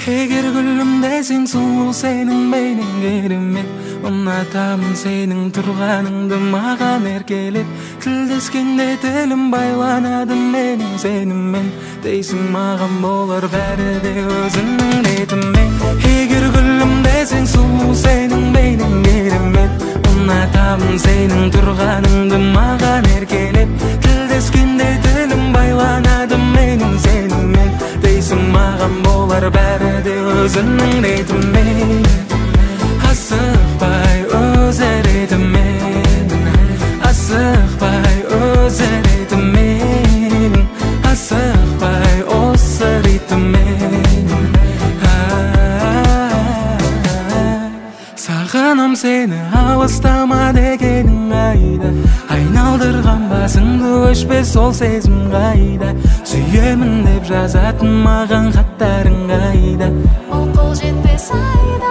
Эгер күлүмдө сен сулуу, сенин менен керемет. Унатамын сенин турганыңды маған эркелеп. Тилдескенде тилим байланады менин сениммен. Дейсиң маған болор бәрі де өзүнүн ретимен. Эгер күлүмдө сен сулуу, сенин менен керемет. Унатамын сенин турганыңды маған эркелеп. Тилдескенде тилим байланады менин сениммен. Дейсиң маған болор бәрі де өзүнүн ретимен. Асықпай өз ретімен, асықпай өз ретімен, асықпай осы ретімен. Сағынам сені, алыстама дегенің қайда. Айналдырған басыңды өшпес ол сезім қайда. Сүйемін деп жазатын маған хаттарың қайда. Ол қол жетпес айда.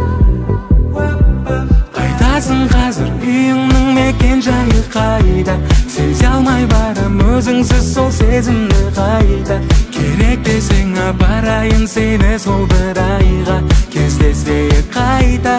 Қайдасың қазір, үйіңнің мекен жайы қайда. Сезе алмай барам өзіңсіз сол сезімді қайда. Керек десең апарайын сені сол бір айға. Кездесейік қайта.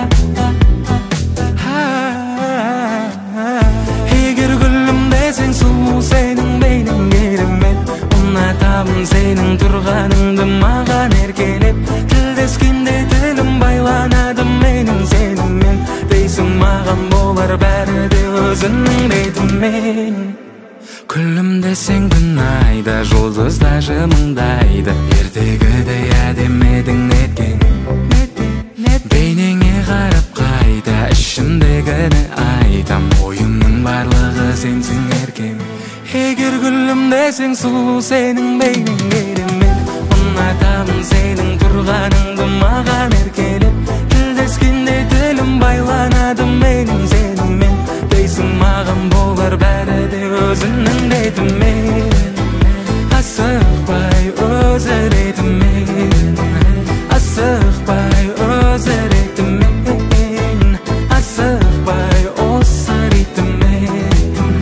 Егер күлімде сен сұлу, сенің менен керемет. Ұнатамын сенің тұрғаныңды маған еркелеп. Тілдескенде тілім байланады менің сеніммен. Дейсің маған болар бәрі де өзінің ретімен. Күлімде сен күн айда, жұлдызда жымыңдайды. Ертегідей әдемі едің неткен. Бейнеңе қарап қайта, ішімдегіні айтам. Ойымның барлығы сенсің еркем. Егер күлімде сен сұлу, сенің бейнең керемет. Ұнатамын сенің тұрғаныңды маған еркелеп. Тілдескенде тілім байланады менің сеніммен. Дейсің маған болар бәрі де өзінің ретімен. Асықпай өз ретімен, асықпай өз ретімен, асықпай осы ретімен.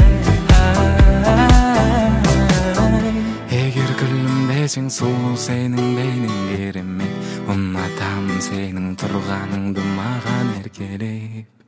Егер күлімде сен сұлу, сенің бейнең керемет. Ұнатамын сенің тұрғаныңды маған еркелеп.